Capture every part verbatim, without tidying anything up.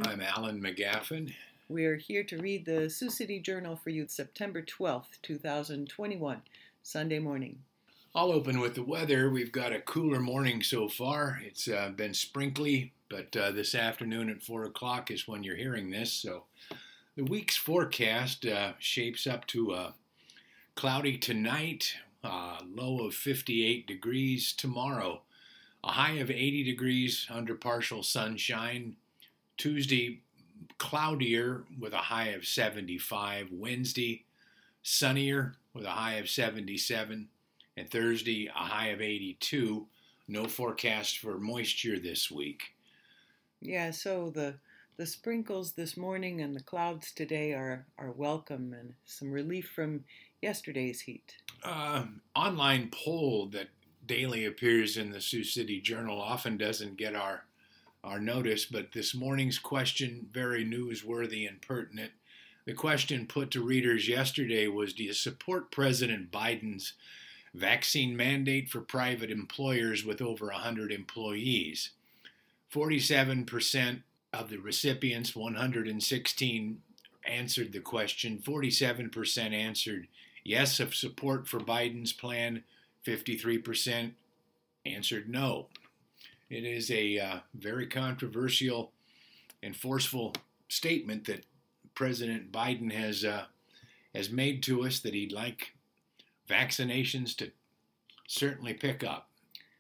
I'm Alan McGaffin. We are here to read the Sioux City Journal for you September twelfth, twenty twenty-one, Sunday morning. I'll open with the weather. We've got a cooler morning so far. It's uh, been sprinkly, but uh, this afternoon at four o'clock is when you're hearing this. So the week's forecast uh, shapes up to uh, cloudy tonight, uh, low of fifty-eight degrees tomorrow, a high of eighty degrees under partial sunshine. Tuesday, cloudier with a high of seventy-five. Wednesday, sunnier with a high of seventy-seven. And Thursday, a high of eighty-two. No forecast for moisture this week. Yeah, so the the sprinkles this morning and the clouds today are, are welcome and some relief from yesterday's heat. Uh, online poll that daily appears in the Sioux City Journal often doesn't get our our notice, but this morning's question, very newsworthy and pertinent. The question put to readers yesterday was, do you support President Biden's vaccine mandate for private employers with over one hundred employees? forty-seven percent of the recipients, one hundred sixteen, answered the question. forty-seven percent answered yes of support for Biden's plan. fifty-three percent answered no. It is a uh, very controversial and forceful statement that President Biden has uh, has made to us, that he'd like vaccinations to certainly pick up.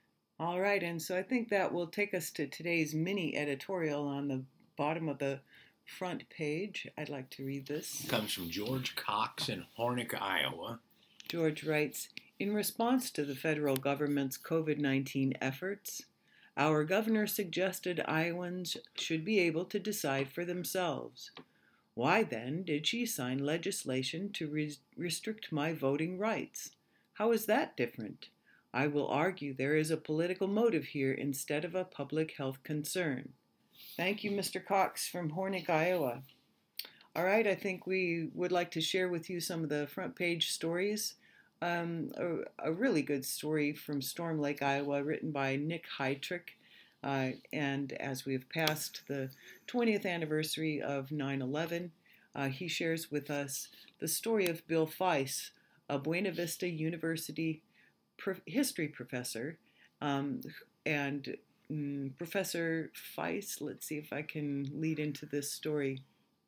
All right, and so I think that will take us to today's mini editorial on the bottom of the front page. I'd like to read this. It comes from George Cox in Hornick, Iowa. George writes, in response to the federal government's covid nineteen efforts, our governor suggested Iowans should be able to decide for themselves. Why, then, did she sign legislation to re- restrict my voting rights? How is that different? I will argue there is a political motive here instead of a public health concern. Thank you, Mister Cox from Hornick, Iowa. All right, I think we would like to share with you some of the front page stories. Um, a, a really good story from Storm Lake, Iowa, written by Nick Heitrick. Uh, and as we have passed the twentieth anniversary of nine eleven, uh, he shares with us the story of Bill Feist, a Buena Vista University pro- history professor. Um, and um, Professor Feist, let's see if I can lead into this story.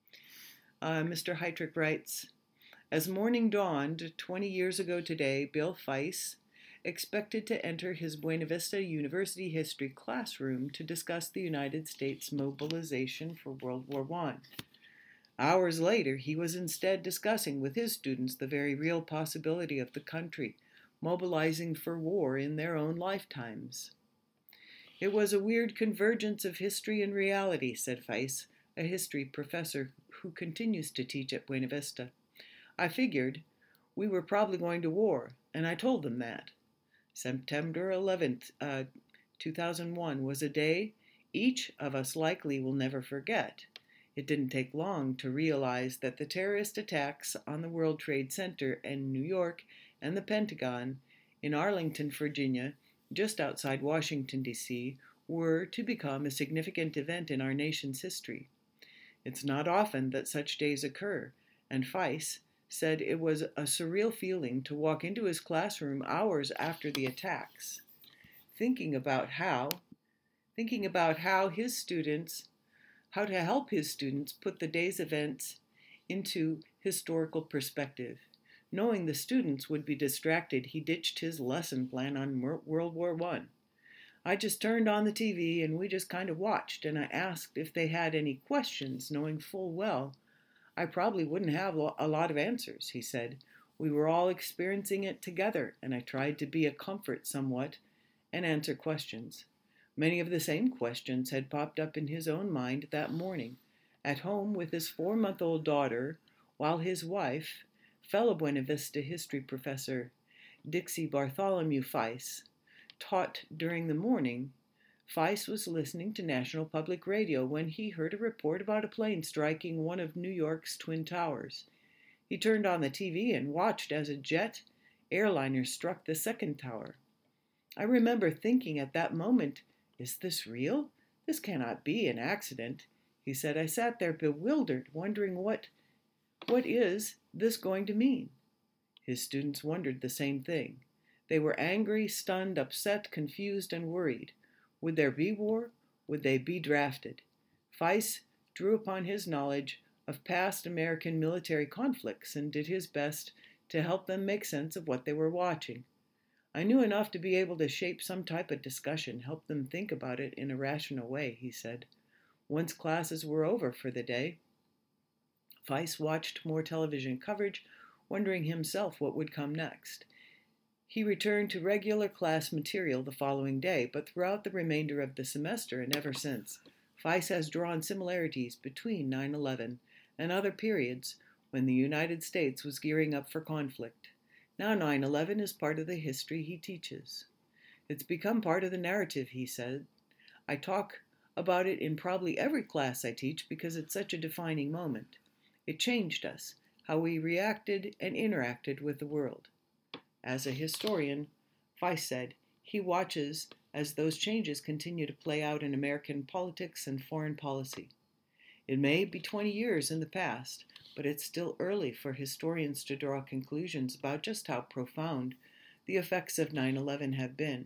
Uh, Mister Heitrick writes, as morning dawned twenty years ago today, Bill Feist expected to enter his Buena Vista University history classroom to discuss the United States mobilization for World War One. Hours later, he was instead discussing with his students the very real possibility of the country mobilizing for war in their own lifetimes. It was a weird convergence of history and reality, said Feist, a history professor who continues to teach at Buena Vista. I figured we were probably going to war, and I told them that. September eleventh, uh, two thousand one was a day each of us likely will never forget. It didn't take long to realize that the terrorist attacks on the World Trade Center in New York and the Pentagon in Arlington, Virginia, just outside Washington, D C, were to become a significant event in our nation's history. It's not often that such days occur, and Feist said it was a surreal feeling to walk into his classroom hours after the attacks, thinking about how, thinking about how his students, how to help his students put the day's events into historical perspective. Knowing the students would be distracted, he ditched his lesson plan on World War One. I just turned on the T V and we just kind of watched, and I asked if they had any questions, knowing full well I probably wouldn't have a lot of answers, he said. We were all experiencing it together, and I tried to be a comfort somewhat and answer questions. Many of the same questions had popped up in his own mind that morning, at home with his four-month-old daughter, while his wife, fellow Buena Vista history professor Dixie Bartholomew Feist, taught during the morning. Feist was listening to National Public Radio when he heard a report about a plane striking one of New York's Twin Towers. He turned on the T V and watched as a jet airliner struck the second tower. I remember thinking at that moment, is this real? This cannot be an accident. He said, I sat there bewildered, wondering what, what is this going to mean? His students wondered the same thing. They were angry, stunned, upset, confused, and worried. Would there be war? Would they be drafted? Feiss drew upon his knowledge of past American military conflicts and did his best to help them make sense of what they were watching. I knew enough to be able to shape some type of discussion, help them think about it in a rational way, he said. Once classes were over for the day, Feiss watched more television coverage, wondering himself what would come next. He returned to regular class material the following day, but throughout the remainder of the semester and ever since, Feiss has drawn similarities between nine eleven and other periods when the United States was gearing up for conflict. Now nine eleven is part of the history he teaches. It's become part of the narrative, he said. I talk about it in probably every class I teach because it's such a defining moment. It changed us, how we reacted and interacted with the world. As a historian, Feiss said, he watches as those changes continue to play out in American politics and foreign policy. It may be twenty years in the past, but it's still early for historians to draw conclusions about just how profound the effects of nine eleven have been.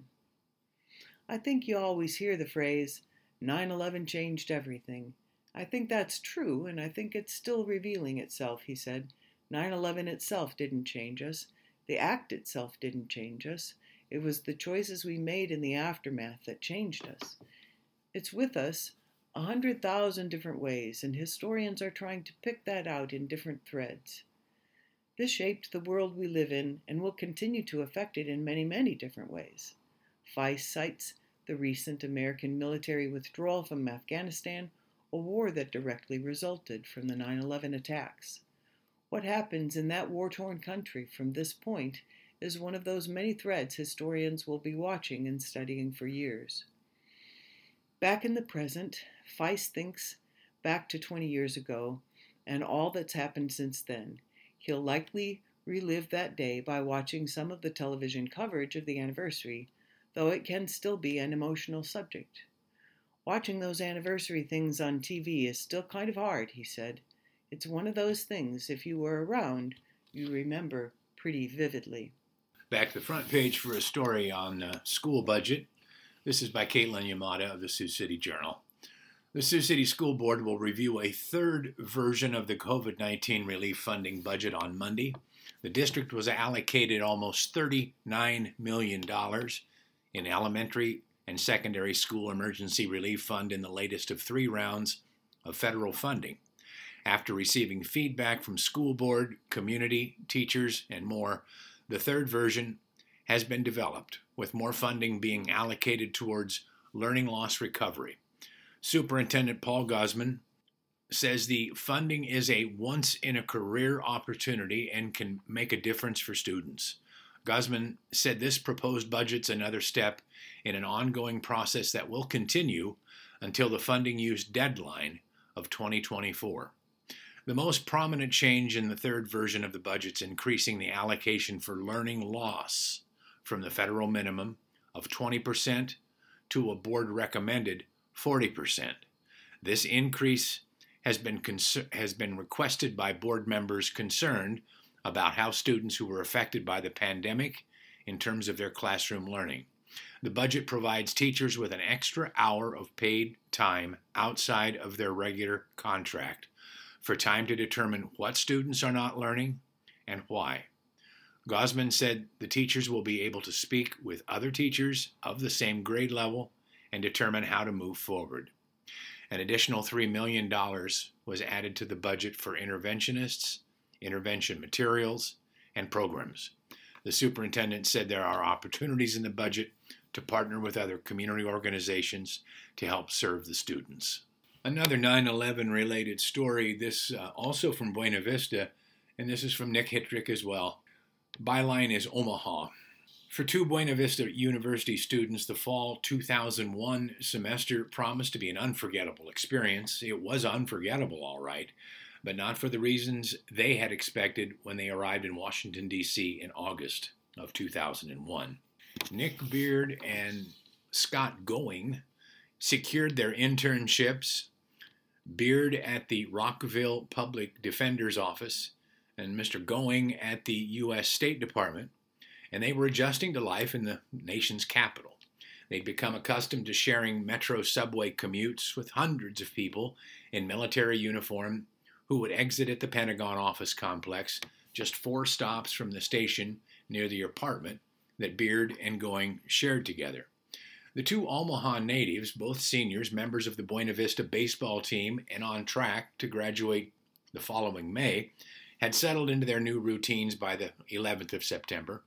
I think you always hear the phrase, nine eleven changed everything. I think that's true, and I think it's still revealing itself, he said. nine eleven itself didn't change us. The act itself didn't change us. It was the choices we made in the aftermath that changed us. It's with us a hundred thousand different ways, and historians are trying to pick that out in different threads. This shaped the world we live in and will continue to affect it in many, many different ways. Feiss cites the recent American military withdrawal from Afghanistan, a war that directly resulted from the nine eleven attacks. What happens in that war-torn country from this point is one of those many threads historians will be watching and studying for years. Back in the present, Feiss thinks back to twenty years ago and all that's happened since then. He'll likely relive that day by watching some of the television coverage of the anniversary, though it can still be an emotional subject. Watching those anniversary things on T V is still kind of hard, he said. It's one of those things, if you were around, you remember pretty vividly. Back to the front page for a story on uh, school budget. This is by Caitlin Yamada of the Sioux City Journal. The Sioux City School Board will review a third version of the COVID nineteen relief funding budget on Monday. The district was allocated almost thirty-nine million dollars in elementary and secondary school emergency relief fund in the latest of three rounds of federal funding. After receiving feedback from school board, community, teachers, and more, the third version has been developed, with more funding being allocated towards learning loss recovery. Superintendent Paul Guzman says the funding is a once-in-a-career opportunity and can make a difference for students. Guzman said this proposed budget's another step in an ongoing process that will continue until the funding use deadline of twenty twenty-four. The most prominent change in the third version of the budget is increasing the allocation for learning loss from the federal minimum of twenty percent to a board-recommended forty percent. This increase has been cons- has been requested by board members concerned about how students who were affected by the pandemic in terms of their classroom learning. The budget provides teachers with an extra hour of paid time outside of their regular contract for time to determine what students are not learning and why. Guzman said the teachers will be able to speak with other teachers of the same grade level and determine how to move forward. An additional three million dollars was added to the budget for interventionists, intervention materials, and programs. The superintendent said there are opportunities in the budget to partner with other community organizations to help serve the students. Another nine eleven related story, this uh, also from Buena Vista, and this is from Nick Hittrick as well. Byline is Omaha. For two Buena Vista University students, the fall two thousand one semester promised to be an unforgettable experience. It was unforgettable, all right, but not for the reasons they had expected when they arrived in Washington, D C in August of two thousand one. Nick Beard and Scott Going secured their internships Beard at the Rockville Public Defender's Office and Mister Going at the U S State Department, and they were adjusting to life in the nation's capital. They'd become accustomed to sharing metro subway commutes with hundreds of people in military uniform who would exit at the Pentagon office complex, just four stops from the station near the apartment that Beard and Going shared together. The two Omaha natives, both seniors, members of the Buena Vista baseball team and on track to graduate the following May, had settled into their new routines by the eleventh of September,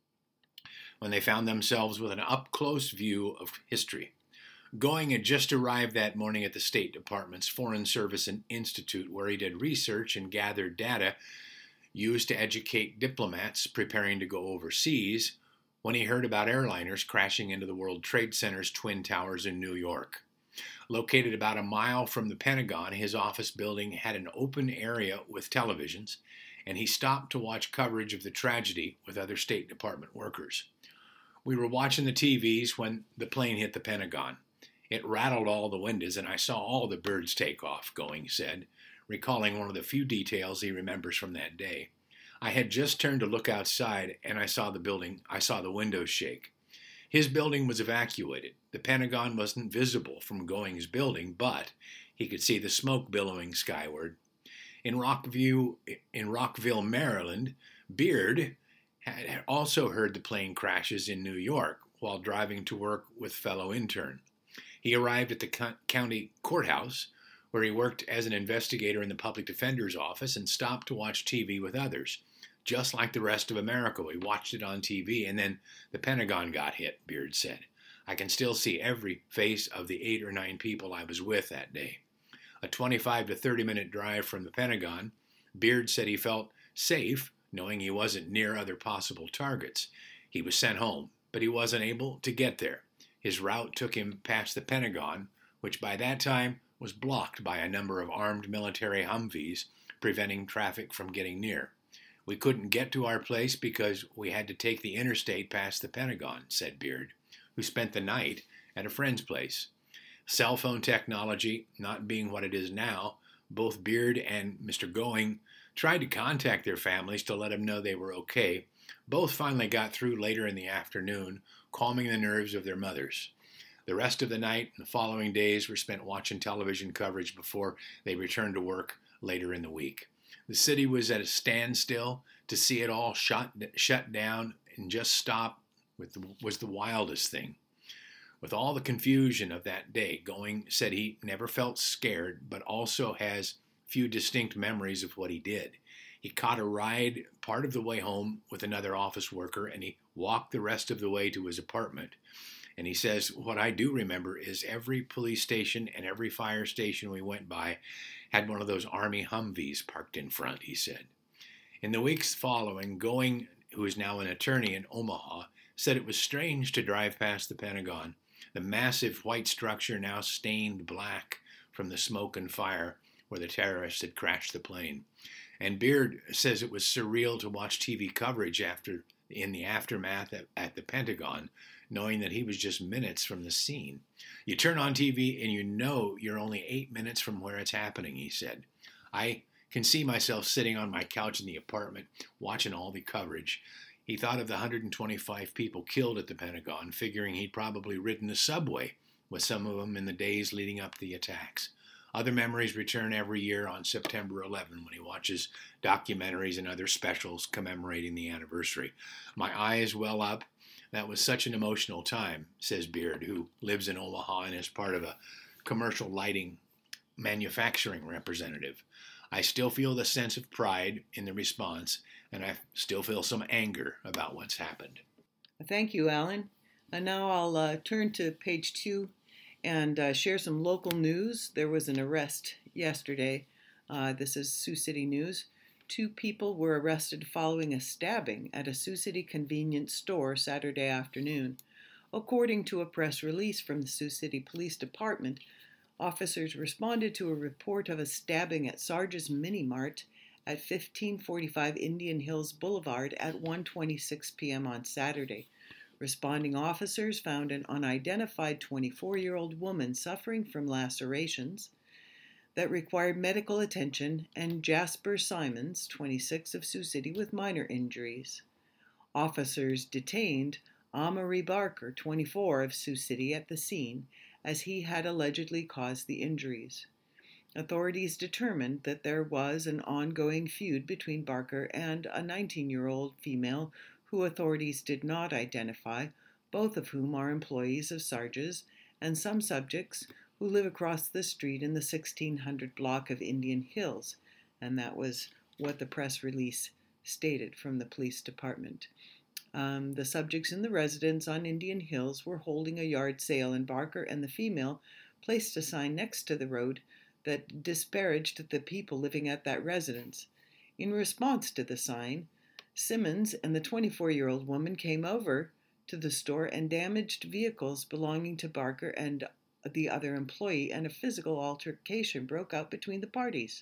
when they found themselves with an up-close view of history. Going had just arrived that morning at the State Department's Foreign Service Institute, where he did research and gathered data used to educate diplomats preparing to go overseas, when he heard about airliners crashing into the World Trade Center's Twin Towers in New York. Located about a mile from the Pentagon, his office building had an open area with televisions, and he stopped to watch coverage of the tragedy with other State Department workers. We were watching the T Vs when the plane hit the Pentagon. It rattled all the windows, and I saw all the birds take off, Going said, recalling one of the few details he remembers from that day. I had just turned to look outside, and I saw the building, I saw the windows shake. His building was evacuated. The Pentagon wasn't visible from Going's building, but he could see the smoke billowing skyward. In Rockville, in Rockville, Maryland, Beard had also heard the plane crashes in New York while driving to work with fellow intern. He arrived at the county courthouse, where he worked as an investigator in the public defender's office, and stopped to watch T V with others. Just like the rest of America, we watched it on T V, and then the Pentagon got hit, Beard said. I can still see every face of the eight or nine people I was with that day. A twenty-five to thirty minute drive from the Pentagon, Beard said he felt safe knowing he wasn't near other possible targets. He was sent home, but he wasn't able to get there. His route took him past the Pentagon, which by that time was blocked by a number of armed military Humvees, preventing traffic from getting near. We couldn't get to our place because we had to take the interstate past the Pentagon, said Beard, who spent the night at a friend's place. Cell phone technology not being what it is now, both Beard and Mister Going tried to contact their families to let them know they were okay. Both finally got through later in the afternoon, calming the nerves of their mothers. The rest of the night and the following days were spent watching television coverage before they returned to work later in the week. The city was at a standstill. To see it all shut, shut down and just stop with the, was the wildest thing. With all the confusion of that day, Going said he never felt scared, but also has few distinct memories of what he did. He caught a ride part of the way home with another office worker, and he walked the rest of the way to his apartment. And he says, what I do remember is every police station and every fire station we went by had one of those Army Humvees parked in front, he said. In the weeks following, Going, who is now an attorney in Omaha, said it was strange to drive past the Pentagon, the massive white structure now stained black from the smoke and fire where the terrorists had crashed the plane. And Beard says it was surreal to watch T V coverage after in the aftermath at, at the Pentagon, knowing that he was just minutes from the scene. You turn on T V and you know you're only eight minutes from where it's happening, he said. I can see myself sitting on my couch in the apartment watching all the coverage. He thought of the one hundred twenty-five people killed at the Pentagon, figuring he'd probably ridden the subway with some of them in the days leading up to the attacks. Other memories return every year on September eleventh when he watches documentaries and other specials commemorating the anniversary. My eyes well up. That was such an emotional time, says Beard, who lives in Omaha and is part of a commercial lighting manufacturing representative. I still feel the sense of pride in the response, and I still feel some anger about what's happened. Thank you, Alan. And now I'll uh, turn to page two and uh, share some local news. There was an arrest yesterday. Uh, this is Sioux City News. Two people were arrested following a stabbing at a Sioux City convenience store Saturday afternoon. According to a press release from the Sioux City Police Department, officers responded to a report of a stabbing at Sarge's Mini Mart at fifteen forty-five Indian Hills Boulevard at one twenty-six p.m. on Saturday. Responding officers found an unidentified twenty-four-year-old woman suffering from lacerations. that required medical attention, and Jasper Simons, twenty-six, of Sioux City, with minor injuries. Officers detained Amory Barker, twenty-four, of Sioux City, at the scene, as he had allegedly caused the injuries. Authorities determined that there was an ongoing feud between Barker and a nineteen-year-old female who authorities did not identify, both of whom are employees of Sarge's, and some subjects who live across the street in the sixteen hundred block of Indian Hills, and that was what the press release stated from the police department. Um, the subjects in the residence on Indian Hills were holding a yard sale, and Barker and the female placed a sign next to the road that disparaged the people living at that residence. In response to the sign, Simmons and the twenty-four-year-old woman came over to the store and damaged vehicles belonging to Barker and the other employee, and a physical altercation broke out between the parties.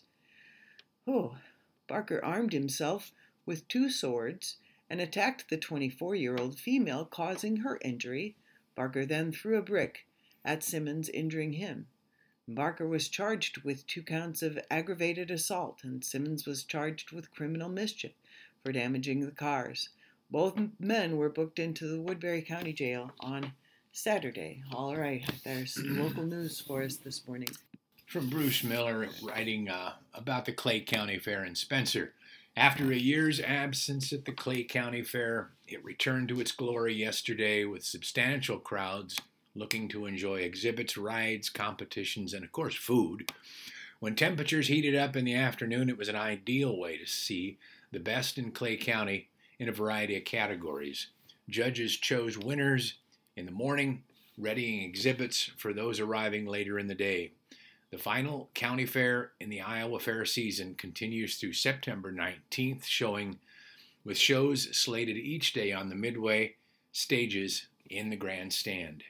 Oh, Barker armed himself with two swords and attacked the twenty-four-year-old female, causing her injury. Barker then threw a brick at Simmons, injuring him. Barker was charged with two counts of aggravated assault, and Simmons was charged with criminal mischief for damaging the cars. Both men were booked into the Woodbury County Jail on Saturday. All right, there's some local news for us this morning. From Bruce Miller, writing uh, about the Clay County Fair in Spencer. After a year's absence at the Clay County Fair, it returned to its glory yesterday with substantial crowds looking to enjoy exhibits, rides, competitions, and of course food. When temperatures heated up in the afternoon, it was an ideal way to see the best in Clay County in a variety of categories. Judges chose winners in the morning, readying exhibits for those arriving later in the day. The final county fair in the Iowa Fair season continues through September nineteenth, showing with shows slated each day on the midway stages in the grandstand.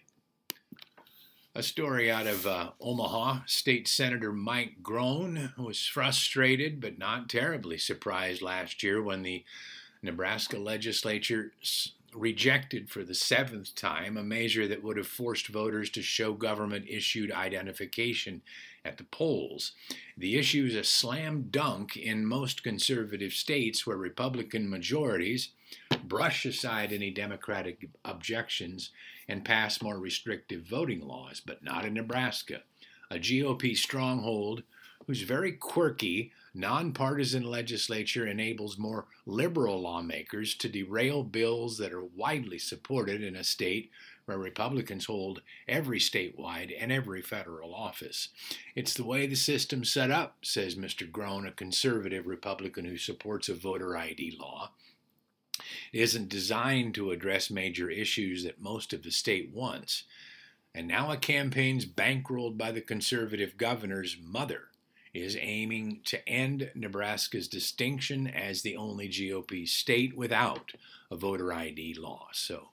A story out of uh, Omaha. State Senator Mike Groen was frustrated but not terribly surprised last year when the Nebraska legislature rejected for the seventh time a measure that would have forced voters to show government-issued identification at the polls. The issue is a slam dunk in most conservative states where Republican majorities brush aside any Democratic objections and pass more restrictive voting laws, but not in Nebraska, a G O P stronghold whose very quirky, nonpartisan legislature enables more liberal lawmakers to derail bills that are widely supported in a state where Republicans hold every statewide and every federal office. It's the way the system's set up, says Mister Groen, a conservative Republican who supports a voter I D law. It isn't designed to address major issues that most of the state wants. And now a campaign's bankrolled by the conservative governor's mother is aiming to end Nebraska's distinction as the only G O P state without a voter I D law. So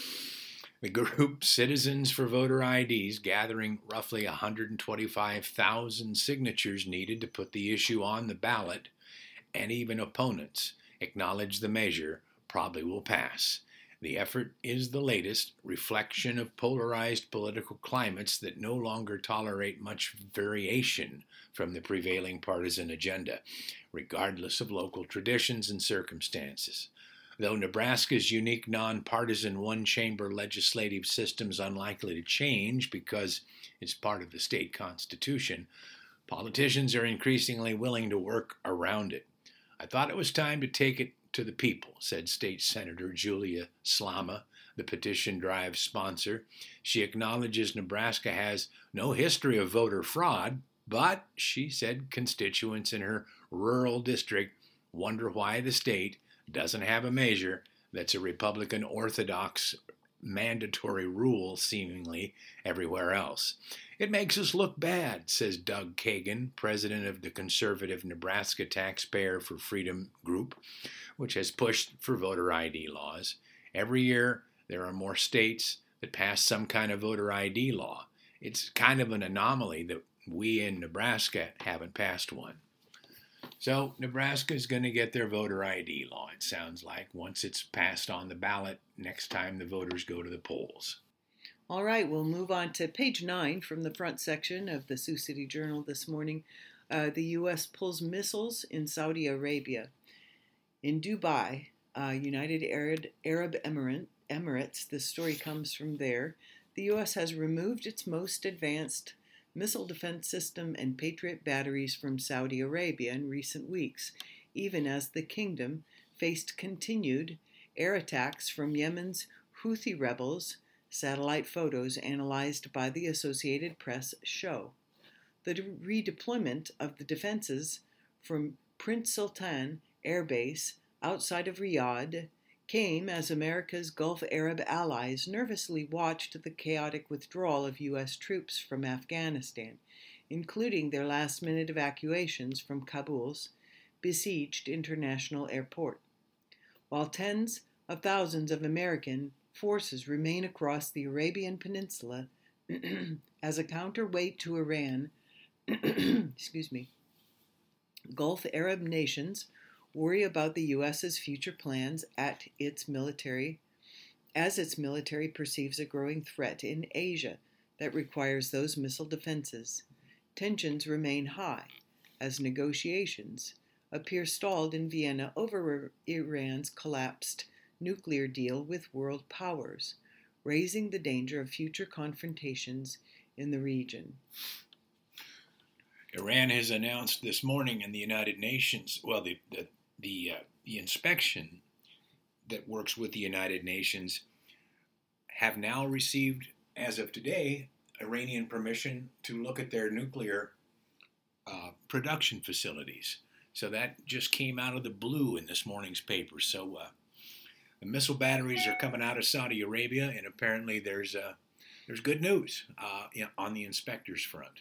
the group Citizens for Voter I Ds, gathering roughly one hundred twenty-five thousand signatures needed to put the issue on the ballot, and even opponents acknowledge the measure probably will pass. The effort is the latest reflection of polarized political climates that no longer tolerate much variation from the prevailing partisan agenda, regardless of local traditions and circumstances. Though Nebraska's unique nonpartisan one-chamber legislative system is unlikely to change because it's part of the state constitution, politicians are increasingly willing to work around it. I thought it was time to take it to the people, said State Senator Julia Slama, the petition drive sponsor. She acknowledges Nebraska has no history of voter fraud, but, she said, constituents in her rural district wonder why the state doesn't have a measure that's a Republican orthodox mandatory rule seemingly everywhere else. It makes us look bad, says Doug Kagan, president of the conservative Nebraska Taxpayer for Freedom group, which has pushed for voter I D laws. Every year, there are more states that pass some kind of voter I D law. It's kind of an anomaly that we in Nebraska haven't passed one. So Nebraska is going to get their voter I D law, it sounds like, once it's passed on the ballot next time the voters go to the polls. All right, we'll move on to page nine from the front section of the Sioux City Journal this morning. Uh, the U S pulls missiles in Saudi Arabia. In Dubai, uh, United Arab, Arab Emirate, Emirates, this story comes from there, the U S has removed its most advanced missile defense system and Patriot batteries from Saudi Arabia in recent weeks, even as the kingdom faced continued air attacks from Yemen's Houthi rebels, satellite photos analyzed by the Associated Press show. The redeployment of the defenses from Prince Sultan Air Base outside of Riyadh came as America's Gulf Arab allies nervously watched the chaotic withdrawal of U S troops from Afghanistan, including their last-minute evacuations from Kabul's besieged international airport. While tens of thousands of American forces remain across the Arabian Peninsula as a counterweight to Iran, excuse me, Gulf Arab nations worry about the U S's future plans at its military, as its military perceives a growing threat in Asia that requires those missile defenses. Tensions remain high as negotiations appear stalled in Vienna over Iran's collapsed nuclear deal with world powers, raising the danger of future confrontations in the region. Iran has announced this morning in the United Nations, well, the the the, uh, the inspection that works with the United Nations have now received, as of today, Iranian permission to look at their nuclear uh, production facilities. So that just came out of the blue in this morning's paper. So uh, the missile batteries are coming out of Saudi Arabia, and apparently there's uh, there's good news uh, on the inspectors front.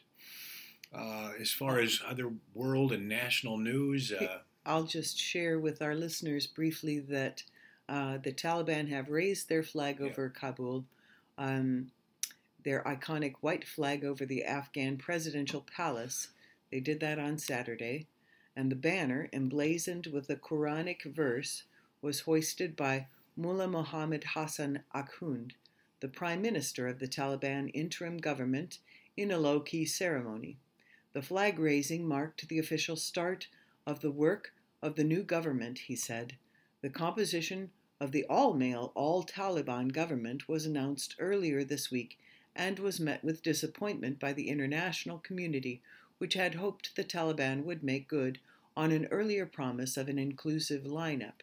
Uh, as far as other world and national news, uh, I'll just share with our listeners briefly that uh, the Taliban have raised their flag yeah. over Kabul, um, their iconic white flag over the Afghan presidential palace. They did that on Saturday, and the banner, emblazoned with a Quranic verse, was hoisted by Mullah Mohammad Hassan Akhund, the prime minister of the Taliban interim government, in a low-key ceremony. The flag raising marked the official start of the work of the new government, he said. The composition of the all-male, all-Taliban government was announced earlier this week and was met with disappointment by the international community, which had hoped the Taliban would make good on an earlier promise of an inclusive lineup.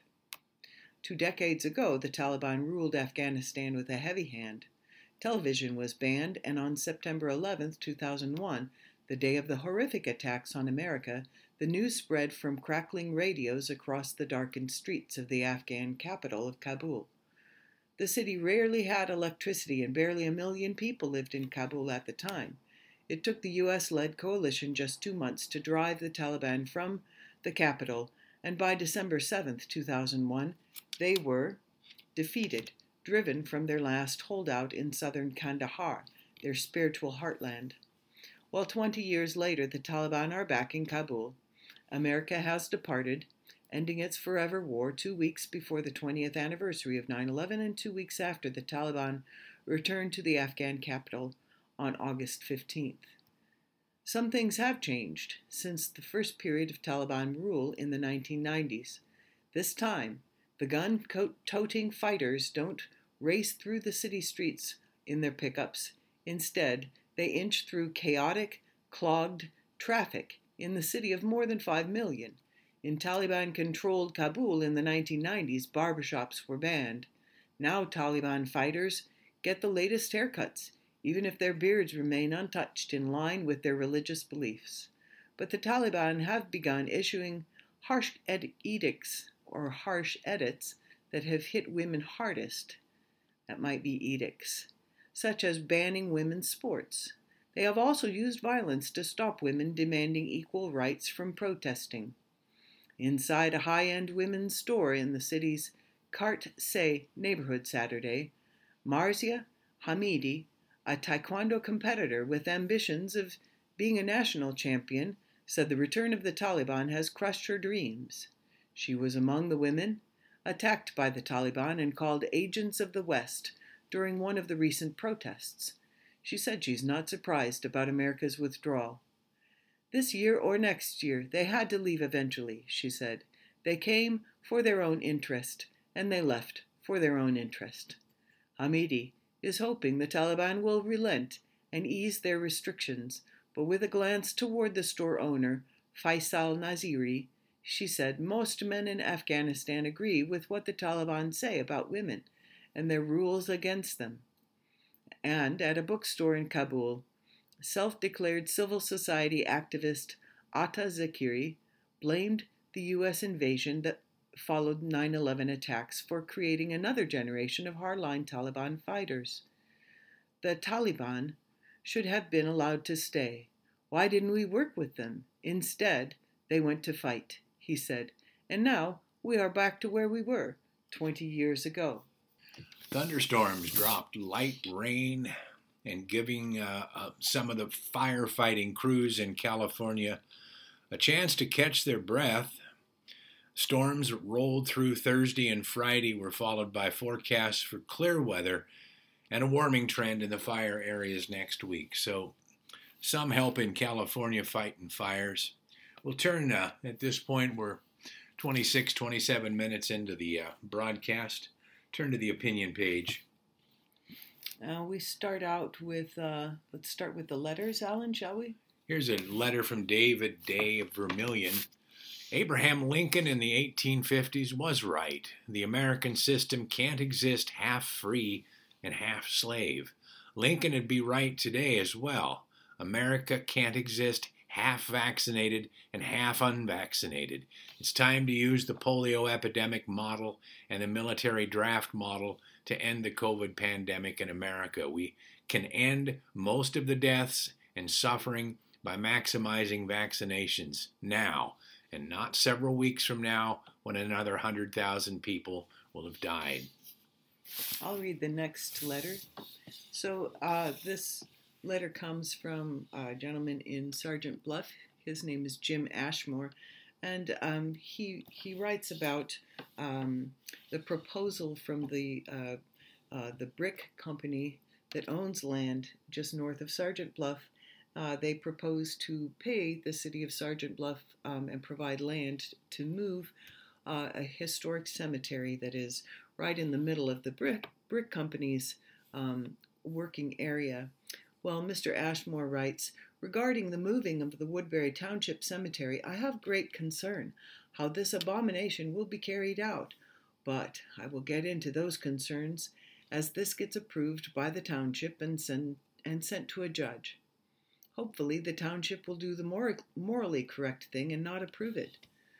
Two decades ago, the Taliban ruled Afghanistan with a heavy hand. Television was banned, and on September eleventh, two thousand one, the day of the horrific attacks on America, the news spread from crackling radios across the darkened streets of the Afghan capital of Kabul. The city rarely had electricity, and barely a million people lived in Kabul at the time. It took the U S-led coalition just two months to drive the Taliban from the capital, and by December seventh, two thousand one, they were defeated, driven from their last holdout in southern Kandahar, their spiritual heartland. Well, twenty years later, the Taliban are back in Kabul. America has departed, ending its forever war two weeks before the twentieth anniversary of nine eleven and two weeks after the Taliban returned to the Afghan capital on August fifteenth. Some things have changed since the first period of Taliban rule in the nineteen nineties. This time, the gun-toting fighters don't race through the city streets in their pickups. Instead, they inch through chaotic, clogged traffic in the city of more than five million. In Taliban-controlled Kabul in the nineteen nineties, barbershops were banned. Now Taliban fighters get the latest haircuts, even if their beards remain untouched in line with their religious beliefs. But the Taliban have begun issuing harsh ed- edicts or harsh edits that have hit women hardest. That might be edicts, such as banning women's sports. They have also used violence to stop women demanding equal rights from protesting. Inside a high-end women's store in the city's Kart Se neighborhood Saturday, Marzia Hamidi, a taekwondo competitor with ambitions of being a national champion, said the return of the Taliban has crushed her dreams. She was among the women attacked by the Taliban and called agents of the West during one of the recent protests. She said she's not surprised about America's withdrawal. This year or next year, they had to leave eventually, she said. They came for their own interest, and they left for their own interest. Hamidi is hoping the Taliban will relent and ease their restrictions, but with a glance toward the store owner, Faisal Naziri, she said most men in Afghanistan agree with what the Taliban say about women and their rules against them. And at a bookstore in Kabul, self-declared civil society activist Atta Zakiri blamed the U S invasion that followed nine eleven attacks for creating another generation of hardline Taliban fighters. The Taliban should have been allowed to stay. Why didn't we work with them? Instead, they went to fight, he said, and now we are back to where we were twenty years ago. Thunderstorms dropped light rain and giving uh, uh, some of the firefighting crews in California a chance to catch their breath. Storms rolled through Thursday and Friday were followed by forecasts for clear weather and a warming trend in the fire areas next week. So some help in California fighting fires. We'll turn, uh, at this point, we're twenty-six, twenty-seven minutes into the uh, broadcast. Turn to the opinion page. Uh, we start out with, uh, let's start with the letters, Alan, shall we? Here's a letter from David Day of Vermilion. Abraham Lincoln in the eighteen fifties was right. The American system can't exist half free and half slave. Lincoln would be right today as well. America can't exist half vaccinated and half unvaccinated. It's time to use the polio epidemic model and the military draft model to end the COVID pandemic in America. We can end most of the deaths and suffering by maximizing vaccinations now, and not several weeks from now when another one hundred thousand people will have died. I'll read the next letter. So uh, this letter comes from a gentleman in Sergeant Bluff. His name is Jim Ashmore, and um, he he writes about um, the proposal from the uh, uh, the brick company that owns land just north of Sergeant Bluff. Uh, they propose to pay the city of Sergeant Bluff um, and provide land to move uh, a historic cemetery that is right in the middle of the brick brick company's um, working area. Well, Mister Ashmore writes, regarding the moving of the Woodbury Township Cemetery, I have great concern how this abomination will be carried out, but I will get into those concerns as this gets approved by the township and, send, and sent to a judge. Hopefully, the township will do the mor- morally correct thing and not approve it.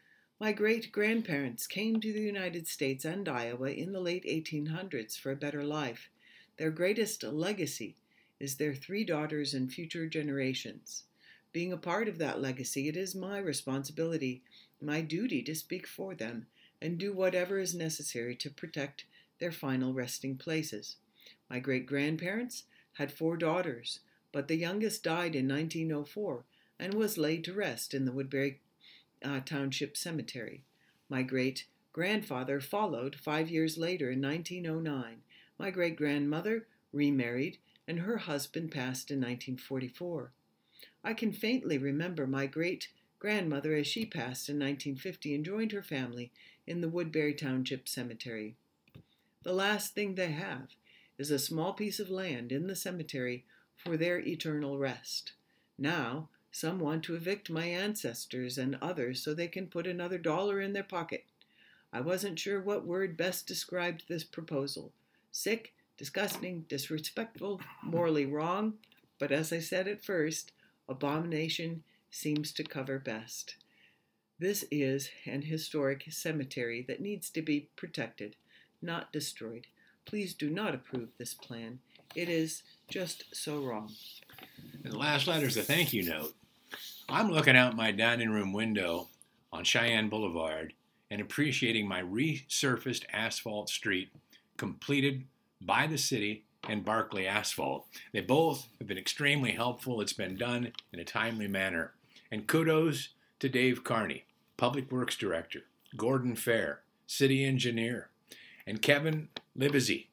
My great-grandparents came to the United States and Iowa in the late eighteen hundreds for a better life. Their greatest legacy is their three daughters and future generations. Being a part of that legacy, it is my responsibility, my duty to speak for them and do whatever is necessary to protect their final resting places. My great-grandparents had four daughters, but the youngest died in nineteen oh four and was laid to rest in the Woodbury uh, Township Cemetery. My great-grandfather followed five years later in nineteen oh nine. My great-grandmother remarried, and her husband passed in nineteen forty-four. I can faintly remember my great-grandmother as she passed in nineteen fifty and joined her family in the Woodbury Township Cemetery. The last thing they have is a small piece of land in the cemetery for their eternal rest. Now, some want to evict my ancestors and others so they can put another dollar in their pocket. I wasn't sure what word best described this proposal. Sick, disgusting, disrespectful, morally wrong, but as I said at first, abomination seems to cover best. This is an historic cemetery that needs to be protected, not destroyed. Please do not approve this plan. It is just so wrong. And the last letter is a thank you note. I'm looking out my dining room window on Cheyenne Boulevard and appreciating my resurfaced asphalt street completed by the city and Barclay Asphalt. They both have been extremely helpful. It's been done in a timely manner. And kudos to Dave Carney, Public Works Director, Gordon Fair, City Engineer, and Kevin Libizzi,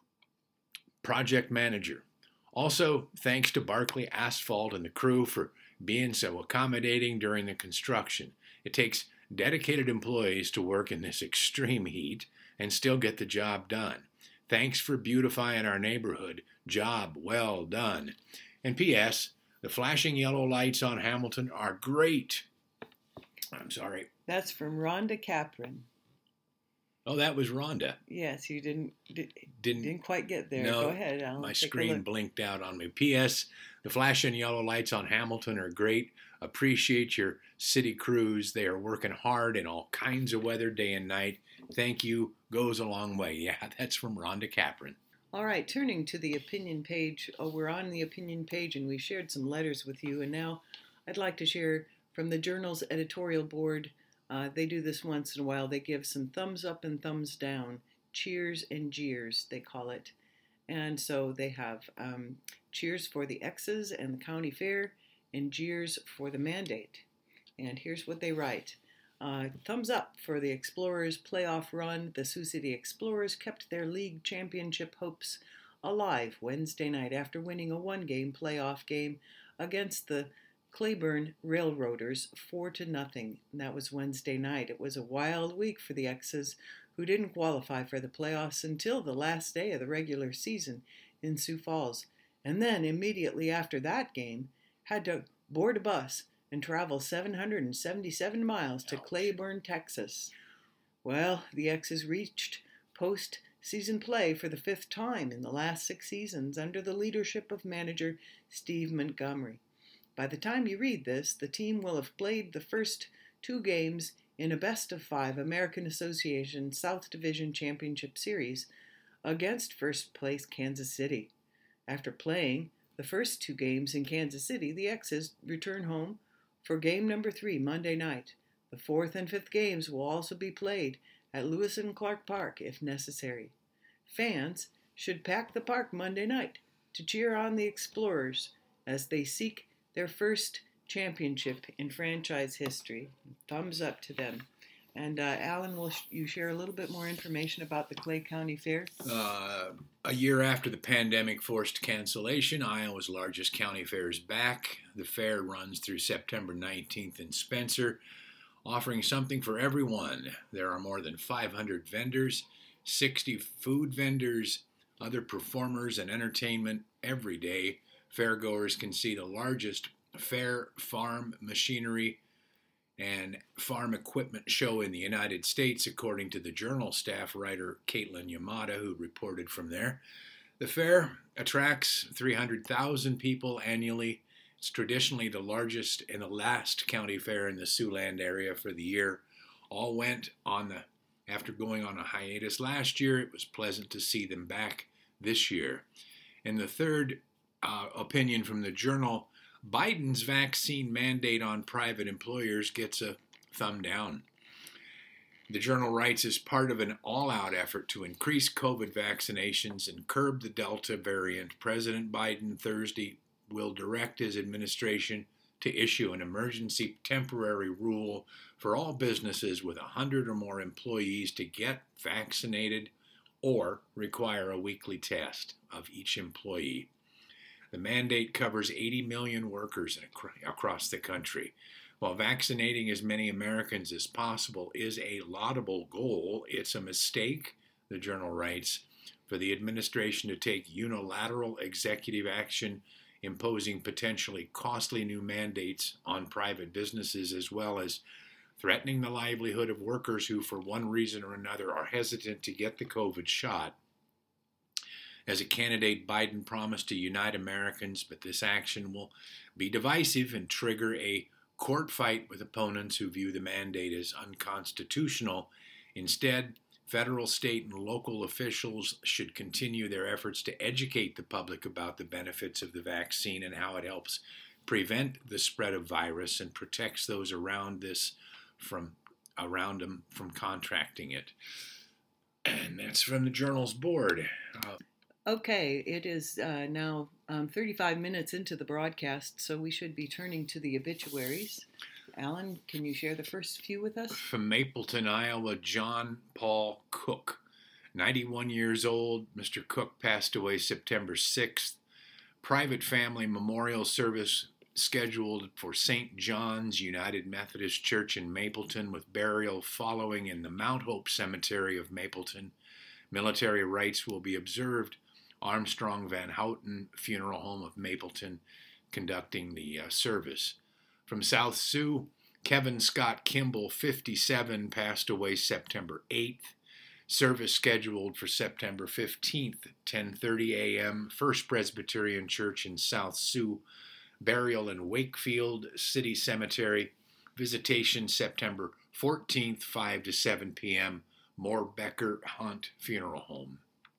Project Manager. Also, thanks to Barclay Asphalt and the crew for being so accommodating during the construction. It takes dedicated employees to work in this extreme heat and still get the job done. Thanks for beautifying our neighborhood. Job well done. And P S. The flashing yellow lights on Hamilton are great. I'm sorry. That's from Rhonda Capron. Oh, that was Rhonda. Yes, you didn't did, Didn't didn't quite get there. No, Go ahead, Alan. my Take a screen look. blinked out on me. P S. The flashing yellow lights on Hamilton are great. Appreciate your city crews. They are working hard in all kinds of weather, day and night. Thank you. Goes a long way. Yeah, that's from Rhonda Capron. All right, turning to the opinion page. Oh, we're on the opinion page, and we shared some letters with you. And now I'd like to share from the Journal's editorial board. Uh, they do this once in a while. They give some thumbs up and thumbs down, cheers and jeers, they call it. And so they have um, cheers for the X's and the county fair, and jeers for the mandate. And here's what they write. Uh, thumbs up for the Explorers playoff run. The Sioux City Explorers kept their league championship hopes alive Wednesday night after winning a one-game playoff game against the Claiborne Railroaders four to nothing. And that was Wednesday night. It was a wild week for the X's, who didn't qualify for the playoffs until the last day of the regular season in Sioux Falls. And then, immediately after that game, had to board a bus and travel seven hundred seventy-seven miles to Claiborne, Texas. Well, the X's reached post-season play for the fifth time in the last six seasons under the leadership of manager Steve Montgomery. By the time you read this, the team will have played the first two games in a best-of-five American Association South Division Championship Series against first-place Kansas City. After playing the first two games in Kansas City, the X's return home for game number three Monday night. The fourth and fifth games will also be played at Lewis and Clark Park if necessary. Fans should pack the park Monday night to cheer on the Explorers as they seek their first championship in franchise history. Thumbs up to them. And uh, Alan, will sh- you share a little bit more information about the Clay County Fair? Uh, a year after the pandemic forced cancellation, Iowa's largest county fair is back. The fair runs through September nineteenth in Spencer, offering something for everyone. There are more than five hundred vendors, sixty food vendors, other performers, and entertainment every day. Fairgoers can see the largest fair, farm, machinery, and farm equipment show in the United States, according to the Journal staff writer Caitlin Yamada, who reported from there. The fair attracts three hundred thousand people annually. It's traditionally the largest and the last county fair in the Siouxland area for the year. All went on the, after going on a hiatus last year, it was pleasant to see them back this year. And the third uh, opinion from the Journal, Biden's vaccine mandate on private employers gets a thumb down. The Journal writes, as part of an all-out effort to increase COVID vaccinations and curb the Delta variant, President Biden Thursday will direct his administration to issue an emergency temporary rule for all businesses with one hundred or more employees to get vaccinated or require a weekly test of each employee. The mandate covers eighty million workers across the country. While vaccinating as many Americans as possible is a laudable goal, it's a mistake, the Journal writes, for the administration to take unilateral executive action imposing potentially costly new mandates on private businesses, as well as threatening the livelihood of workers who, for one reason or another, are hesitant to get the COVID shot. As a candidate, Biden promised to unite Americans, but this action will be divisive and trigger a court fight with opponents who view the mandate as unconstitutional. Instead, federal, state, and local officials should continue their efforts to educate the public about the benefits of the vaccine and how it helps prevent the spread of virus and protects those around this from around them from contracting it. And that's from the Journal's board. Uh, Okay, it is uh, now um, thirty-five minutes into the broadcast, so we should be turning to the obituaries. Alan, can you share the first few with us? From Mapleton, Iowa, John Paul Cook, ninety-one years old. Mister Cook passed away September sixth. Private family memorial service scheduled for Saint John's United Methodist Church in Mapleton, with burial following in the Mount Hope Cemetery of Mapleton. Military rites will be observed. Armstrong Van Houten Funeral Home of Mapleton conducting the uh, service. From South Sioux, Kevin Scott Kimball, fifty-seven, passed away September eighth. Service scheduled for September fifteenth, ten thirty a.m., First Presbyterian Church in South Sioux. Burial in Wakefield City Cemetery. Visitation September fourteenth, five to seven p.m., Moore Becker Hunt Funeral Home.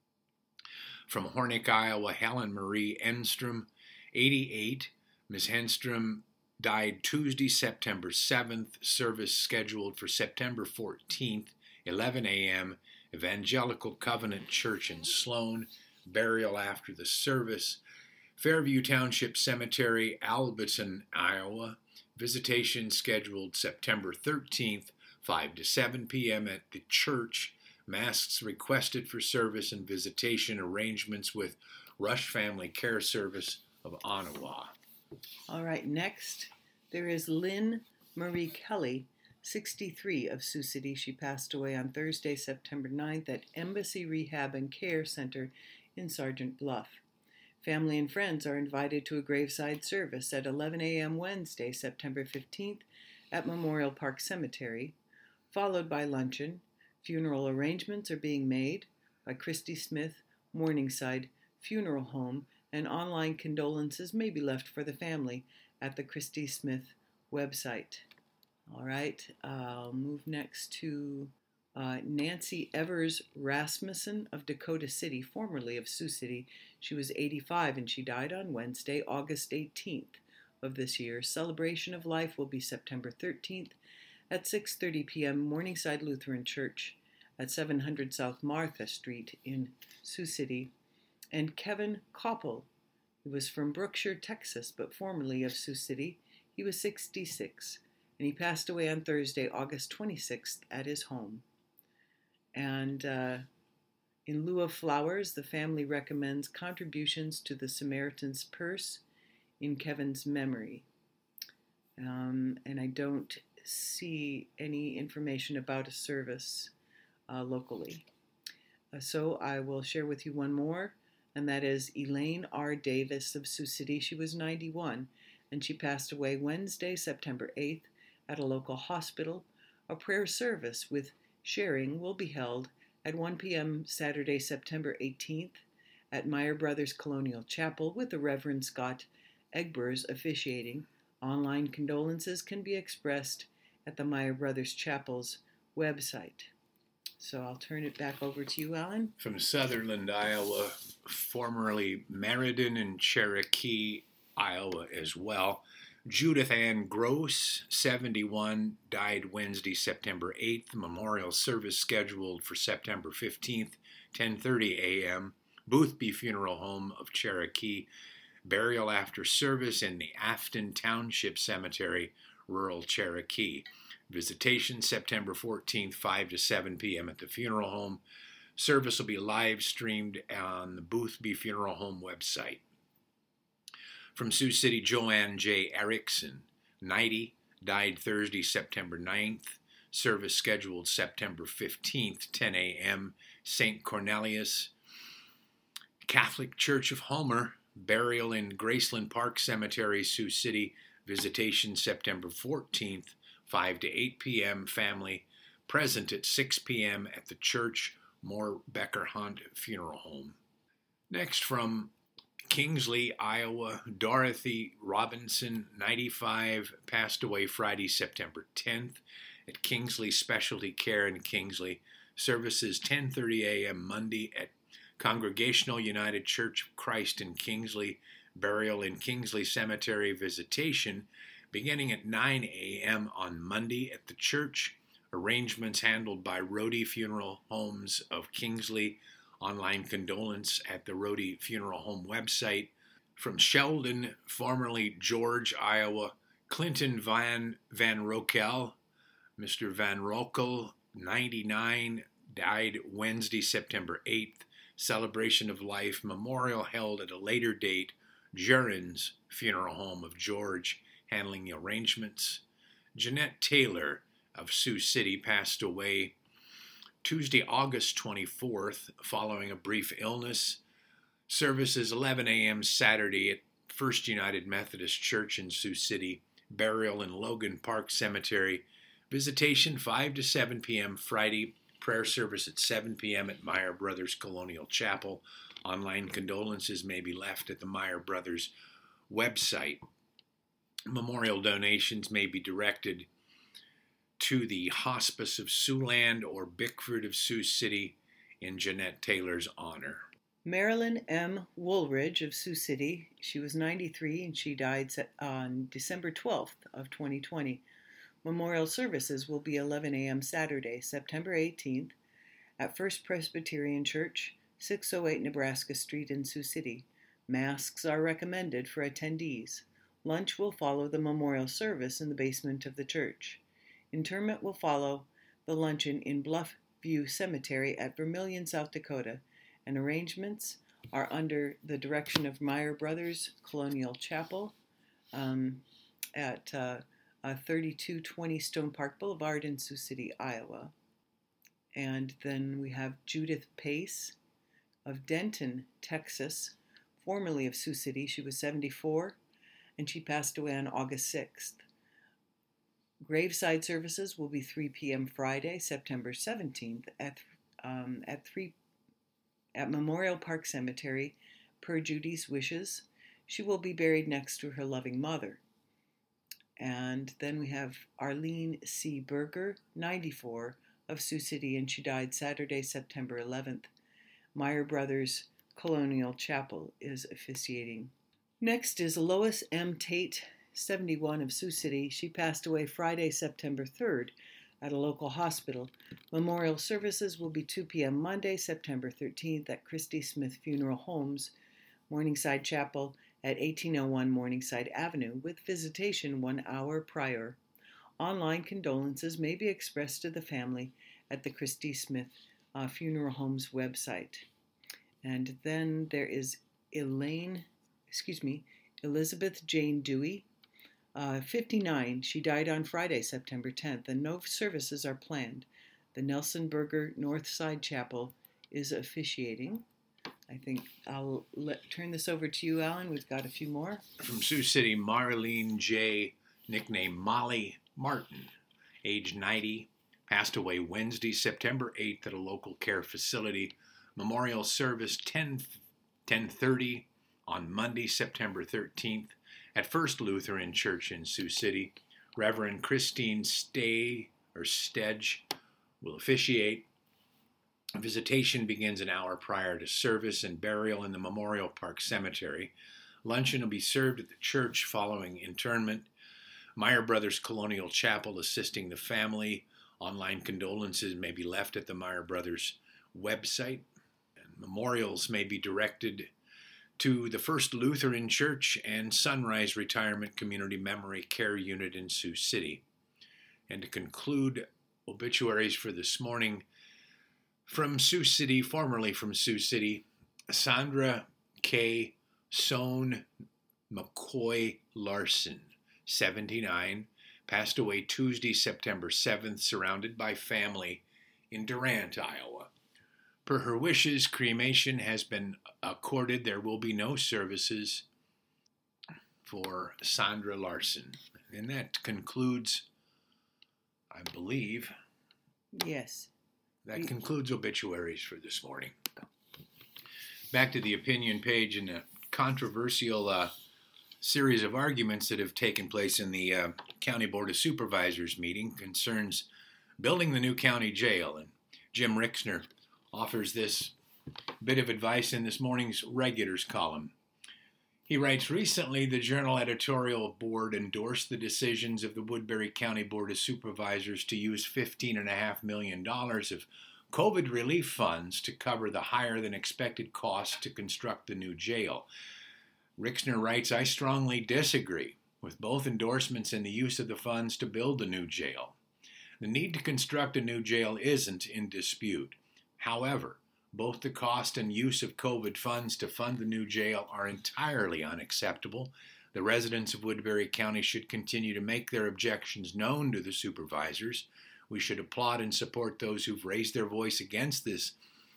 From Hornick, Iowa, Helen Marie Enstrom, eighty-eight. Miz Enstrom died Tuesday, September seventh. Service scheduled for September fourteenth, eleven a.m., Evangelical Covenant Church in Sloan. Burial after the service. Fairview Township Cemetery, Albertson, Iowa. Visitation scheduled September thirteenth, five to seven p.m. at the church. Masks requested for service and visitation. Arrangements with Rush Family Care Service of Ottawa. All right, next there is Lynn Marie Kelly, sixty-three, of Sioux City. She passed away on Thursday, September ninth at Embassy Rehab and Care Center in Sergeant Bluff. Family and friends are invited to a graveside service at eleven a.m. Wednesday, September fifteenth at Memorial Park Cemetery, followed by luncheon. Funeral arrangements are being made by Christy Smith Morningside Funeral Home, and online condolences may be left for the family at the Christy Smith website. All right, I'll move next to uh, Nancy Evers Rasmussen of Dakota City, formerly of Sioux City. She was eighty-five and she died on Wednesday, August eighteenth of this year. Celebration of life will be September thirteenth at six thirty p.m. Morningside Lutheran Church at seven hundred South Martha Street in Sioux City. And Kevin Koppel, who was from Brookshire, Texas, but formerly of Sioux City, he was sixty-six, and he passed away on Thursday, August twenty-sixth, at his home. And uh, in lieu of flowers, the family recommends contributions to the Samaritan's Purse in Kevin's memory. Um, and I don't see any information about a service uh, locally. Uh, so I will share with you one more, and that is Elaine R. Davis of Sioux City. She was ninety-one, and she passed away Wednesday, September eighth, at a local hospital. A prayer service with sharing will be held at one p.m. Saturday, September eighteenth at Meyer Brothers Colonial Chapel, with the Reverend Scott Egbers officiating. Online condolences can be expressed at the Meyer Brothers Chapel's website. So I'll turn it back over to you, Alan. From Sutherland, Iowa, formerly Meriden and Cherokee, Iowa as well. Judith Ann Gross, seventy-one, died Wednesday, September eighth. Memorial service scheduled for September fifteenth, ten thirty a.m. Boothby Funeral Home of Cherokee. Burial after service in the Afton Township Cemetery, rural Cherokee. Visitation September fourteenth, five to seven p.m. at the funeral home. Service will be live streamed on the Boothby Funeral Home website. From Sioux City, Joanne J. Erickson, ninety, died Thursday, September ninth. Service scheduled September fifteenth, ten a.m. Saint Cornelius Catholic Church of Homer. Burial in Graceland Park Cemetery, Sioux City. Visitation September fourteenth, five to eight p.m. Family present at six p.m. at the church, Moore Becker Hunt Funeral Home. Next, from Kingsley, Iowa, Dorothy Robinson, ninety-five, passed away Friday, September tenth at Kingsley Specialty Care in Kingsley. Services ten thirty a.m. Monday at Congregational United Church of Christ in Kingsley. Burial in Kingsley Cemetery. Visitation beginning at nine a.m. on Monday at the church. Arrangements handled by Rhodey Funeral Homes of Kingsley. Online condolence at the Rhodey Funeral Home website. From Sheldon, formerly George, Iowa, Clinton Van, Van Rokel. Mister Van Rokel, ninety-nine, died Wednesday, September eighth. Celebration of life. Memorial held at a later date. Jurin's Funeral Home of George, handling the arrangements. Jeanette Taylor of Sioux City passed away Tuesday, August twenty-fourth, following a brief illness. Services eleven a.m. Saturday at First United Methodist Church in Sioux City. Burial in Logan Park Cemetery. Visitation five to seven p.m. Friday. Prayer service at seven p.m. at Meyer Brothers Colonial Chapel. Online condolences may be left at the Meyer Brothers website. Memorial donations may be directed to the Hospice of Siouxland or Bickford of Sioux City in Jeanette Taylor's honor. Marilyn M. Woolridge of Sioux City. She was ninety-three and she died on December twelfth of twenty twenty. Memorial services will be eleven a.m. Saturday, September eighteenth at First Presbyterian Church, six oh eight Nebraska Street in Sioux City. Masks are recommended for attendees. Lunch will follow the memorial service in the basement of the church. Interment will follow the luncheon in Bluff View Cemetery at Vermilion, South Dakota, and arrangements are under the direction of Meyer Brothers Colonial Chapel um, at uh, uh, thirty-two twenty Stone Park Boulevard in Sioux City, Iowa. And then we have Judith Pace of Denton, Texas, formerly of Sioux City. She was seventy-four, and she passed away on August sixth. Graveside services will be three p.m. Friday, September seventeenth at um, at three at Memorial Park Cemetery, per Judy's wishes. She will be buried next to her loving mother. And then we have Arlene C. Berger, ninety-four, of Sioux City, and she died Saturday, September eleventh. Meyer Brothers Colonial Chapel is officiating. Next is Lois M. Tate, seventy-one, of Sioux City. She passed away Friday, September third at a local hospital. Memorial services will be two p.m. Monday, September thirteenth at Christy Smith Funeral Homes, Morningside Chapel at eighteen oh one Morningside Avenue, with visitation one hour prior. Online condolences may be expressed to the family at the Christy Smith uh, Funeral Homes website. And then there is Elaine, excuse me, Elizabeth Jane Dewey, uh, fifty-nine. She died on Friday, September tenth, and no services are planned. The Nelson Berger Northside Chapel is officiating. I think I'll let, turn this over to you, Alan. We've got a few more. From Sioux City, Marlene J., nicknamed Molly Martin, age ninety, passed away Wednesday, September eighth at a local care facility. Memorial service ten thirty on Monday, September thirteenth at First Lutheran Church in Sioux City. Reverend Christine Stay or Stedge will officiate. Visitation begins an hour prior to service and burial in the Memorial Park Cemetery. Luncheon will be served at the church following interment. Meyer Brothers Colonial Chapel assisting the family. Online condolences may be left at the Meyer Brothers website. And memorials may be directed to the First Lutheran Church and Sunrise Retirement Community Memory Care Unit in Sioux City. And to conclude obituaries for this morning, from Sioux City, formerly from Sioux City, Sandra K. Sohn McCoy Larson, seventy-nine, passed away Tuesday, September seventh, surrounded by family in Durant, Iowa. Per her wishes, cremation has been accorded. There will be no services for Sandra Larson. And that concludes, I believe. Yes. That concludes obituaries for this morning. Back to the opinion page and a controversial uh, series of arguments that have taken place in the uh, County Board of Supervisors meeting concerns building the new county jail. And Jim Rixner offers this bit of advice in this morning's Regulars column. He writes, recently the Journal editorial board endorsed the decisions of the Woodbury County Board of Supervisors to use fifteen point five million dollars of COVID relief funds to cover the higher than expected cost to construct the new jail. Rixner writes, I strongly disagree with both endorsements and the use of the funds to build the new jail. The need to construct a new jail isn't in dispute. However, Both the cost and use of COVID funds to fund the new jail are entirely unacceptable. The residents of Woodbury County should continue to make their objections known to the supervisors. We should applaud and support those who've raised their voice against this,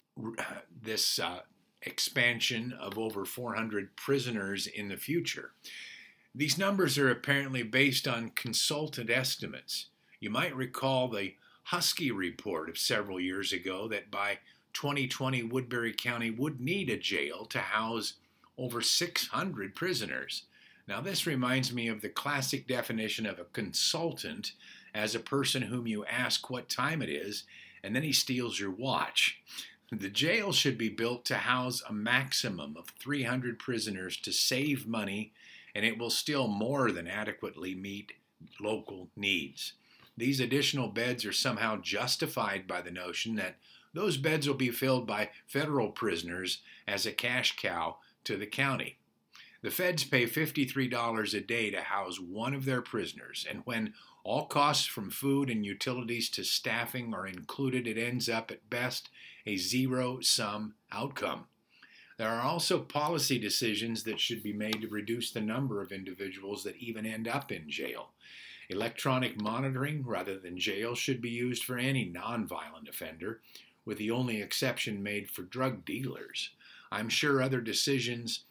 this uh, expansion of over four hundred prisoners in the future. These numbers are apparently based on consultant estimates. You might recall the Husky report of several years ago that by twenty twenty, Woodbury County would need a jail to house over six hundred prisoners. Now, this reminds me of the classic definition of a consultant as a person whom you ask what time it is, and then he steals your watch. The jail should be built to house a maximum of three hundred prisoners to save money, and it will still more than adequately meet local needs. These additional beds are somehow justified by the notion that those beds will be filled by federal prisoners as a cash cow to the county. The feds pay fifty-three dollars a day to house one of their prisoners, and when all costs from food and utilities to staffing are included, it ends up at best a zero-sum outcome. There are also policy decisions that should be made to reduce the number of individuals that even end up in jail. Electronic monitoring rather than jail should be used for any nonviolent offender, with the only exception made for drug dealers. I'm sure other decisions,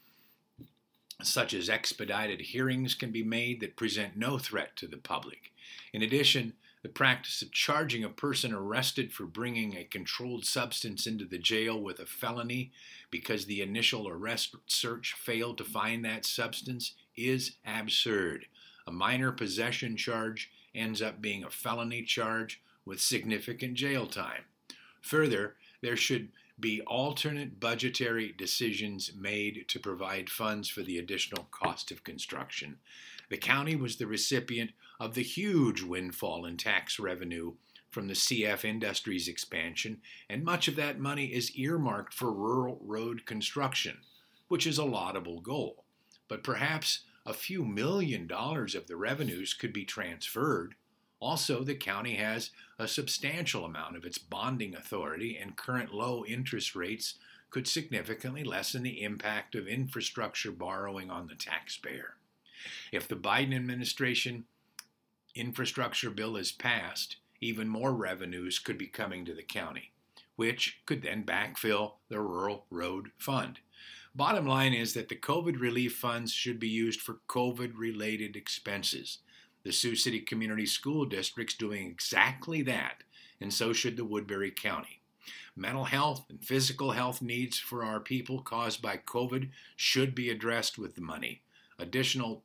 such as expedited hearings, can be made that present no threat to the public. In addition, the practice of charging a person arrested for bringing a controlled substance into the jail with a felony because the initial arrest search failed to find that substance is absurd. A minor possession charge ends up being a felony charge with significant jail time. Further, there should be alternate budgetary decisions made to provide funds for the additional cost of construction. The county was the recipient of the huge windfall in tax revenue from the C F Industries expansion, and much of that money is earmarked for rural road construction, which is a laudable goal. But perhaps a few million dollars of the revenues could be transferred. Also, the county has a substantial amount of its bonding authority, and current low interest rates could significantly lessen the impact of infrastructure borrowing on the taxpayer. If the Biden administration infrastructure bill is passed, even more revenues could be coming to the county, which could then backfill the Rural Road Fund. Bottom line is that the COVID relief funds should be used for COVID-related expenses. The Sioux City Community School District's doing exactly that, and so should the Woodbury County. Mental health and physical health needs for our people caused by COVID should be addressed with the money. Additional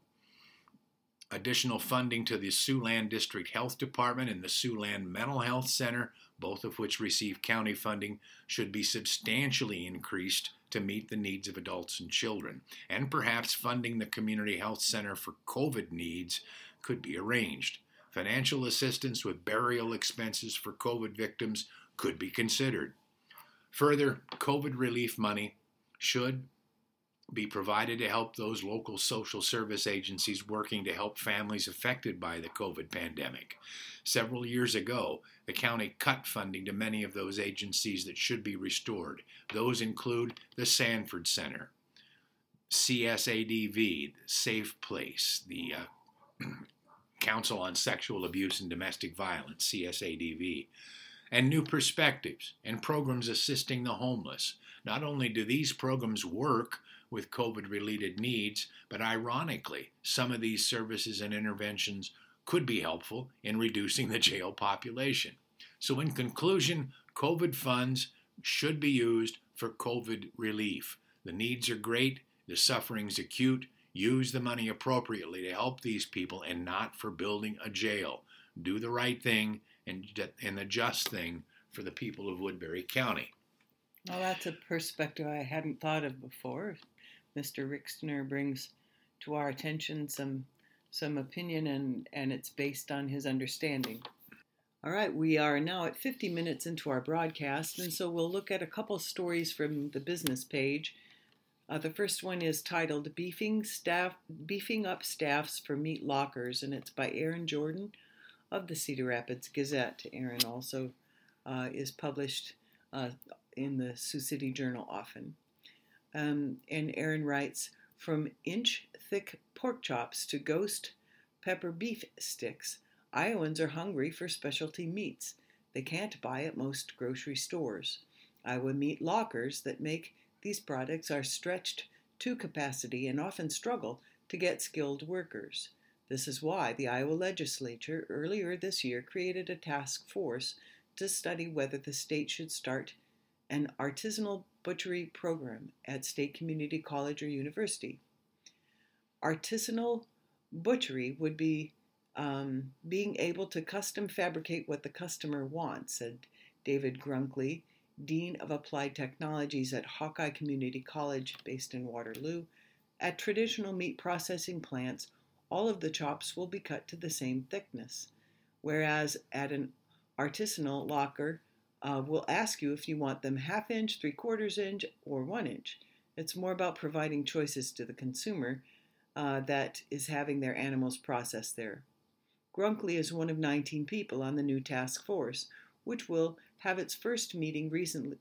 Additional funding to the Siouxland District Health Department and the Siouxland Mental Health Center, both of which receive county funding, should be substantially increased to meet the needs of adults and children. And perhaps funding the Community Health Center for COVID needs could be arranged. Financial assistance with burial expenses for COVID victims could be considered. Further, COVID relief money should be provided to help those local social service agencies working to help families affected by the COVID pandemic. Several years ago, the county cut funding to many of those agencies that should be restored. Those include the Sanford Center, C S A D V, the Safe Place, the uh, Council on Sexual Abuse and Domestic Violence, C S A D V, and New Perspectives, and programs assisting the homeless. Not only do these programs work with COVID-related needs, but ironically, some of these services and interventions could be helpful in reducing the jail population. So in conclusion, COVID funds should be used for COVID relief. The needs are great, the suffering's acute. Use the money appropriately to help these people and not for building a jail. Do the right thing and, and the just thing for the people of Woodbury County. Well, that's a perspective I hadn't thought of before. Mister Rixner brings to our attention some some opinion, and, and it's based on his understanding. All right, we are now at fifty minutes into our broadcast, and so we'll look at a couple stories from the business page. Uh, the first one is titled Beefing Staff, Beefing Up Staffs for Meat Lockers, and it's by Aaron Jordan of the Cedar Rapids Gazette. Aaron also uh, is published uh, in the Sioux City Journal often. Um, and Aaron writes, from inch-thick pork chops to ghost pepper beef sticks, Iowans are hungry for specialty meats they can't buy at most grocery stores. Iowa meat lockers that make these products are stretched to capacity and often struggle to get skilled workers. This is why the Iowa legislature earlier this year created a task force to study whether the state should start an artisanal butchery program at State Community College or University. Artisanal butchery would be um, being able to custom fabricate what the customer wants, said David Grunkley, Dean of Applied Technologies at Hawkeye Community College, based in Waterloo. At traditional meat processing plants, all of the chops will be cut to the same thickness, whereas at an artisanal locker, uh, will ask you if you want them half inch, three quarters inch, or one inch. It's more about providing choices to the consumer uh, that is having their animals processed there. Grunkley is one of nineteen people on the new task force, which will have its first meeting recently,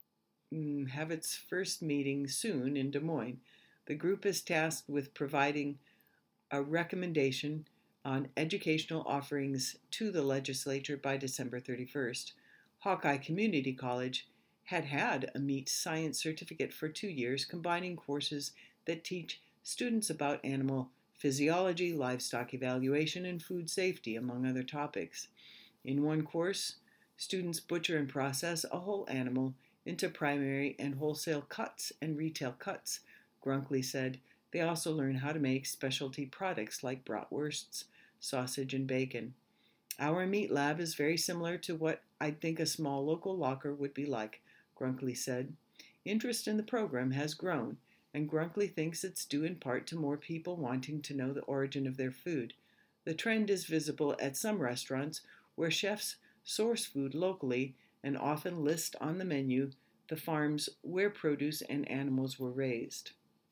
have its first meeting soon in Des Moines. The group is tasked with providing a recommendation on educational offerings to the legislature by December thirty-first. Hawkeye Community College had had a meat science certificate for two years, combining courses that teach students about animal physiology, livestock evaluation, and food safety, among other topics. In one course, students butcher and process a whole animal into primary and wholesale cuts and retail cuts, Grunkley said. They also learn how to make specialty products like bratwursts, sausage, and bacon. Our meat lab is very similar to what I'd think a small local locker would be like, Grunkley said. Interest in the program has grown, and Grunkley thinks it's due in part to more people wanting to know the origin of their food. The trend is visible at some restaurants where chefs source food locally and often list on the menu the farms where produce and animals were raised.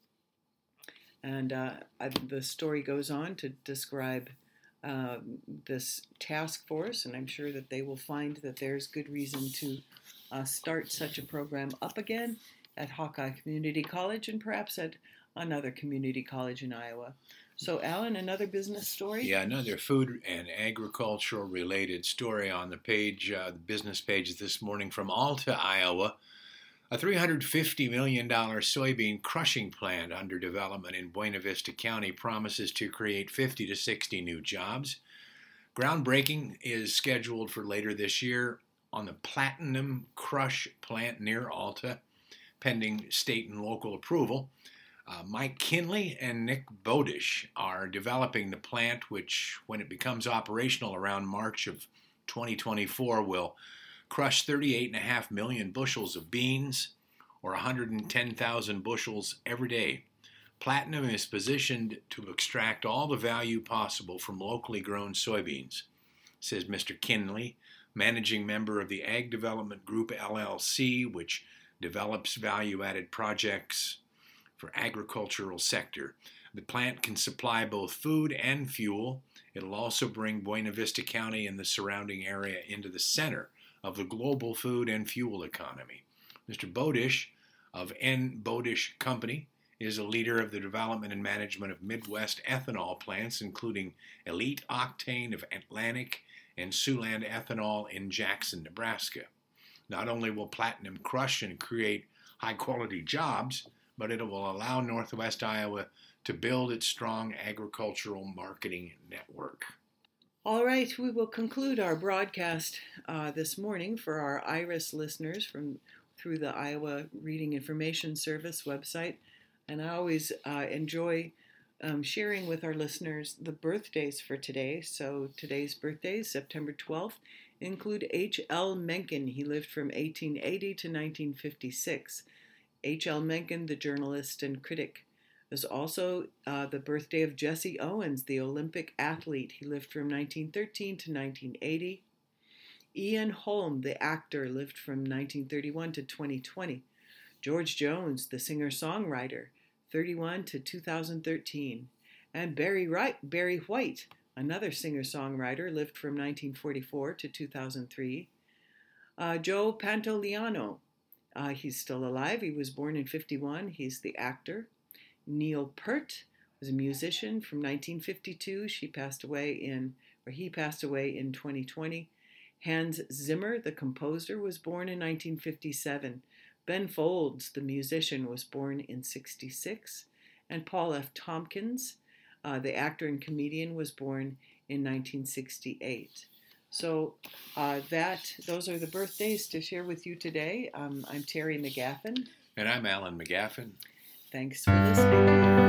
And uh, I, the story goes on to describe uh, this task force, and I'm sure that they will find that there's good reason to uh, start such a program up again at Hawkeye Community College and perhaps at another community college in Iowa. So, Alan, another business story? Yeah, another food and agricultural related story on the page, uh, the business page this morning from Alta, Iowa. A three hundred fifty million dollars soybean crushing plant under development in Buena Vista County promises to create fifty to sixty new jobs. Groundbreaking is scheduled for later this year on the Platinum Crush plant near Alta, pending state and local approval. Uh, Mike Kinley and Nick Bodish are developing the plant, which, when it becomes operational around March of twenty twenty-four, will crush thirty-eight point five million bushels of beans, or one hundred ten thousand bushels every day. Platinum is positioned to extract all the value possible from locally grown soybeans, says Mister Kinley, managing member of the Ag Development Group L L C, which develops value-added projects for agricultural sector. The plant can supply both food and fuel. It'll also bring Buena Vista County and the surrounding area into the center of the global food and fuel economy. Mister Bodish of N. Bodish Company is a leader of the development and management of Midwest ethanol plants, including Elite Octane of Atlantic and Siouxland Ethanol in Jackson, Nebraska. Not only will Platinum crush and create high-quality jobs, but it will allow Northwest Iowa to build its strong agricultural marketing network. All right, we will conclude our broadcast uh, this morning for our IRIS listeners from through the Iowa Reading Information Service website. And I always uh, enjoy um, sharing with our listeners the birthdays for today. So today's birthdays, September twelfth, include H L Mencken. He lived from eighteen eighty to nineteen fifty-six. H L Mencken, the journalist and critic. There's also uh, the birthday of Jesse Owens, the Olympic athlete. He lived from nineteen thirteen to nineteen eighty. Ian Holm, the actor, lived from nineteen thirty-one to twenty twenty. George Jones, the singer-songwriter, thirty-one to two thousand thirteen. And Barry, Wright, Barry White, another singer-songwriter, lived from nineteen forty-four to two thousand three. Uh, Joe Pantoliano, Uh, he's still alive. He was born in fifty-one. He's the actor. Neil Peart was a musician from nineteen fifty-two. She passed away in, or he passed away in twenty twenty. Hans Zimmer, the composer, was born in nineteen fifty-seven. Ben Folds, the musician, was born in sixty-six. And Paul F. Tompkins, uh, the actor and comedian, was born in nineteen sixty-eight. So uh, that those are the birthdays to share with you today. Um, I'm Terry McGaffin. And I'm Alan McGaffin. Thanks for listening.